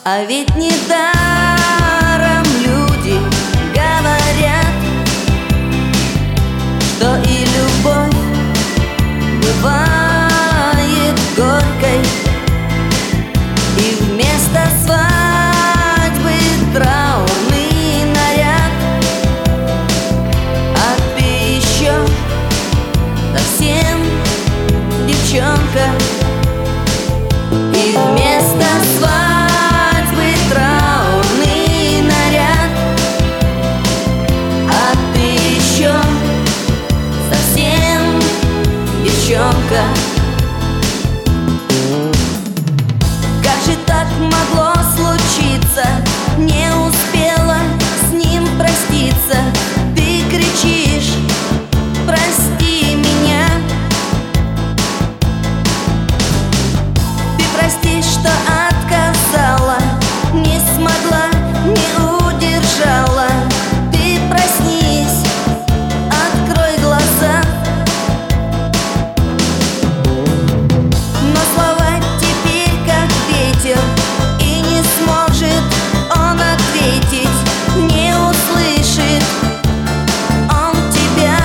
А ведь недаром люди говорят, что и любовь бывает горькой, и вместо свадьбы траурный наряд. А ты еще совсем девчонка, и вместо свадьбы траурный наряд. А ты еще совсем девчонка. Как же так могло случиться? Не успела с ним проститься. Ты кричишь: прости меня. Ты простишь, что отказала, не смогла, не удержала. Ты проснись, открой глаза. Но слова теперь как ветер, и не сможет он ответить, не услышит он тебя.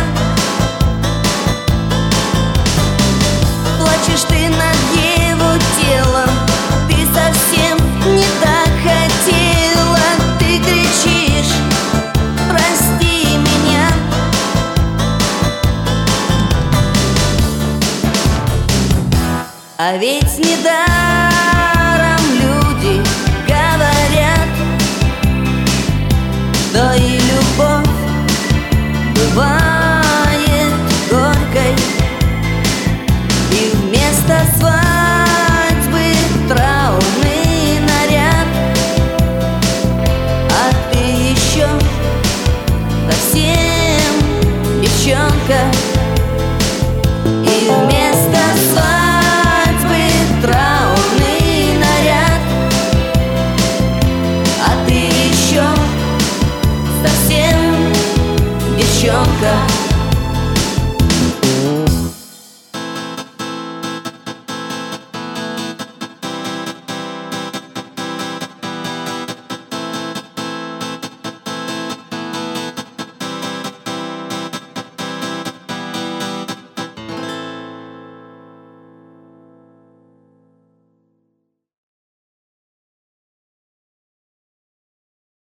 Плачешь ты над его телом, ты совсем не так хотела. Ты кричишь: прости меня. А ведь не